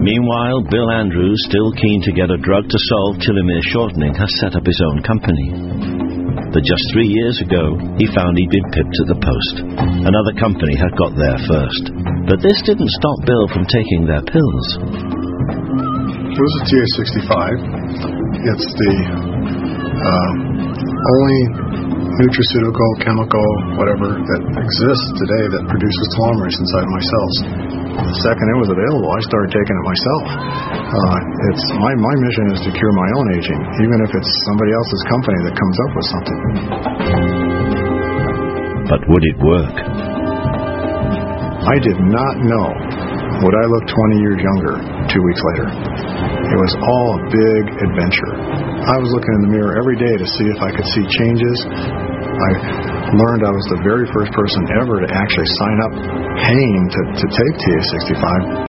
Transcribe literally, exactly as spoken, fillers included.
Meanwhile, Bill Andrews, still keen to get a drug to solve telomere shortening, has set up his own company. But just three years ago, he found he'd been pipped at the post. Another company had got there first. But this didn't stop Bill from taking their pills. It was a T A sixty-five. It's the uh, only nutraceutical, chemical, whatever, that exists today that produces telomerase inside my cells. The second it was available, I started taking it myself. Uh, it's my, my mission is to cure my own aging, even if it's somebody else's company that comes up with something. But would it work? I did not know would I look twenty years younger two weeks later. It was all a big adventure. I was looking in the mirror every day to see if I could see changes. I learned I was the very first person ever to actually sign up paying to, to take T A sixty-five.